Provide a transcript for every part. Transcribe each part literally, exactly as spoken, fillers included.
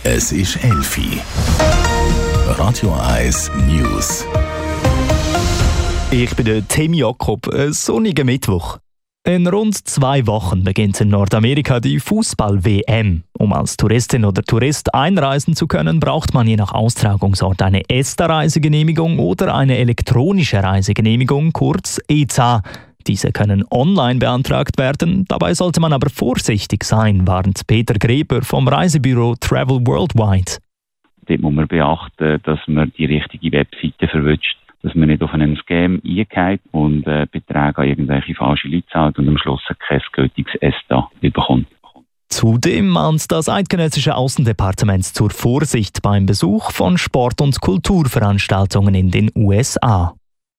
Es ist elf Uhr. Radio eins News. Ich bin der Tim Jakob. Ein sonniger Mittwoch. In rund zwei Wochen beginnt in Nordamerika die Fußball-W M. Um als Touristin oder Tourist einreisen zu können, braucht man je nach Austragungsort eine ESTA-Reisegenehmigung oder eine elektronische Reisegenehmigung, kurz E Z A. Diese können online beantragt werden, dabei sollte man aber vorsichtig sein, warnt Peter Greber vom Reisebüro Travel Worldwide. Dort muss man beachten, dass man die richtige Webseite verwünscht, dass man nicht auf einen Scam eingeht und äh, Beträge an irgendwelche falsche Leute zahlt und am Schluss kein gültiges ESTA bekommt. Zudem mahnt das eidgenössische Außendepartement zur Vorsicht beim Besuch von Sport- und Kulturveranstaltungen in den U S A.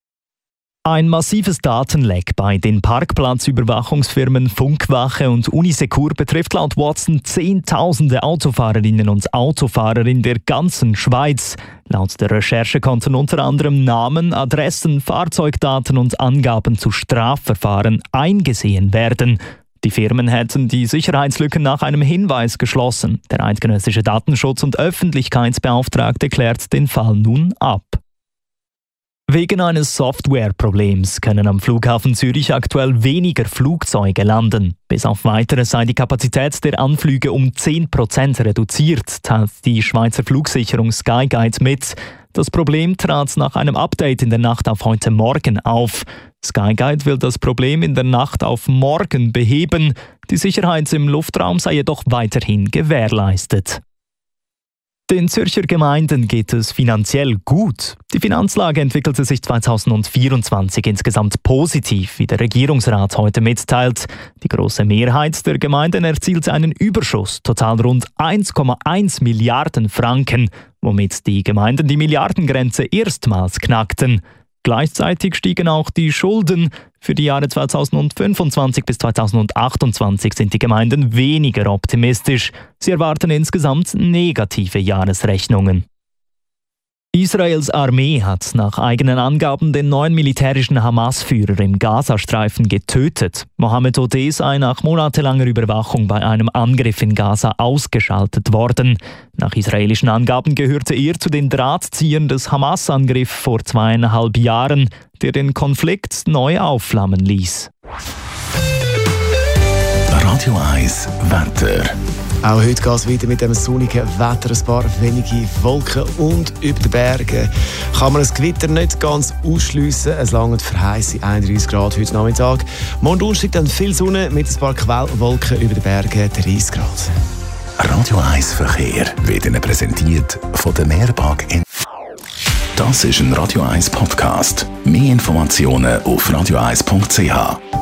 Ein massives Datenleck bei den Parkplatzüberwachungsfirmen Funkwache und Unisecur betrifft laut Watson Zehntausende Autofahrerinnen und Autofahrer in der ganzen Schweiz. Laut der Recherche konnten unter anderem Namen, Adressen, Fahrzeugdaten und Angaben zu Strafverfahren eingesehen werden. Die Firmen hätten die Sicherheitslücken nach einem Hinweis geschlossen. Der eidgenössische Datenschutz- und Öffentlichkeitsbeauftragte klärt den Fall nun ab. Wegen eines Softwareproblems können am Flughafen Zürich aktuell weniger Flugzeuge landen. Bis auf Weiteres sei die Kapazität der Anflüge um zehn Prozent reduziert, teilt die Schweizer Flugsicherung Skyguide mit. Das Problem trat nach einem Update in der Nacht auf heute Morgen auf. Skyguide will das Problem in der Nacht auf morgen beheben. Die Sicherheit im Luftraum sei jedoch weiterhin gewährleistet. Den Zürcher Gemeinden geht es finanziell gut. Die Finanzlage entwickelte sich zweitausendvierundzwanzig insgesamt positiv, wie der Regierungsrat heute mitteilt. Die große Mehrheit der Gemeinden erzielte einen Überschuss, total rund eins Komma eins Milliarden Franken, womit die Gemeinden die Milliardengrenze erstmals knackten. Gleichzeitig stiegen auch die Schulden. Für die Jahre zweitausendfünfundzwanzig bis zweitausendachtundzwanzig sind die Gemeinden weniger optimistisch. Sie erwarten insgesamt negative Jahresrechnungen. Israels Armee hat nach eigenen Angaben den neuen militärischen Hamas-Führer im Gazastreifen getötet. Mohammed Odeh sei nach monatelanger Überwachung bei einem Angriff in Gaza ausgeschaltet worden. Nach israelischen Angaben gehörte er zu den Drahtziehern des Hamas-Angriffs vor zweieinhalb Jahren, der den Konflikt neu aufflammen ließ. Radio eins Wetter. Auch heute geht es weiter mit dem sonnigen Wetter. Ein paar wenige Wolken und über den Bergen kann man das Gewitter nicht ganz ausschliessen. Es langt für heisse einunddreissig Grad heute Nachmittag. Morgen Donnerstag dann viel Sonne mit ein paar Quellwolken über den Bergen, dreißig Grad. Radio eins Verkehr wird Ihnen präsentiert von der Mehrpark in. Das ist ein Radio eins Podcast. Mehr Informationen auf radio eins punkt c h.